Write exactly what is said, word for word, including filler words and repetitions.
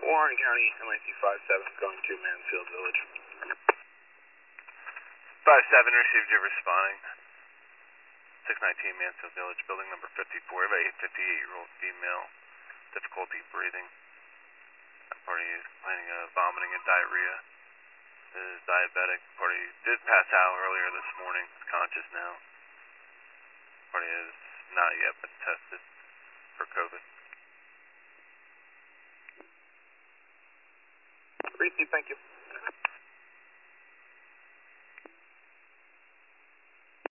Warren County, M I C five seven, going to Mansfield Village. five seven, received you responding. six nineteen Mansfield Village, building number fifty-four, about a fifty-eight-year-old female, difficulty breathing. That party is complaining of vomiting and diarrhea. Is diabetic. Party did pass out earlier this morning. Is conscious now. Party has not yet been tested for COVID. Received, thank you.